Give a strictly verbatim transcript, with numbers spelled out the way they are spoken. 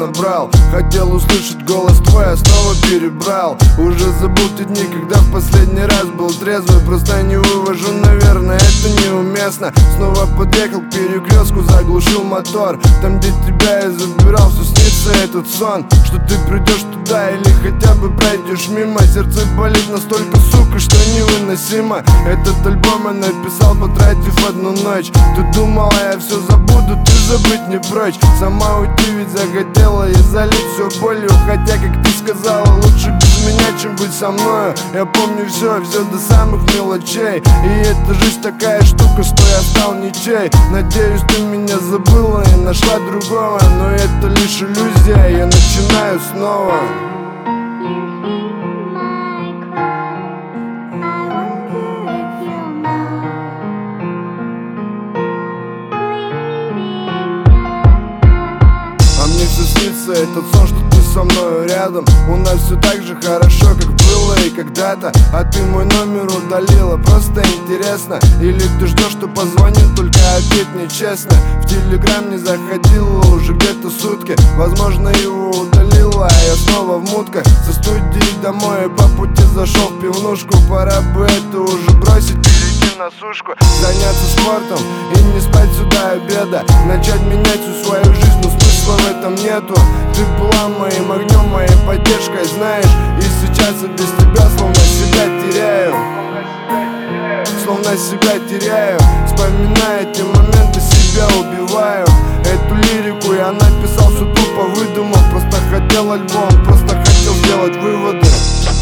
набрал. Хотел услышать голос твой, а снова перебрал. Уже забыл те дни, когда в последний раз был трезвый. Просто не вывожу, наверное, это неуместно. Снова подъехал к перекрестку, заглушил мотор. Там, где тебя я забирал, все снится этот сон. Что ты придешь туда или хотя бы пройдешь мимо. Сердце болит настолько, сука, что невыносимо. Этот альбом я написал, потратив одну ночь. Ты думала, я все забуду, ты забыть не прочь. Сама уйти ведь захотела и залить все болью. Хотя, как ты сказала, лучше без меня, чем быть со мною. Я помню все, все до самых мелочей. И эта жизнь такая штука, что я стал ничей. Надеюсь, ты меня забыла и нашла другого. Но это лишь иллюзия, я начинаю снова. Мне все снится этот сон, что ты со мною рядом. У нас все так же хорошо, как было и когда-то. А ты мой номер удалила, просто интересно. Или ты ждешь, что позвонит, только ответь нечестно. В телеграм не заходила уже где-то сутки. Возможно, его удалила, а я снова в мутках. Со студии домой и по пути зашел в пивнушку. Пора бы это уже бросить, перейти на сушку. Заняться спортом и не спать сюда обеда. Начать менять всю свою жизнь, но смысла в этом нету. Ты была моим огнем, моей поддержкой, знаешь. И сейчас я без тебя словно себя теряю. Словно себя теряю. Вспоминая эти моменты, себя убиваю. Эту лирику я написал все тупо, выдумал. Просто хотел альбом, просто хотел сделать выводы.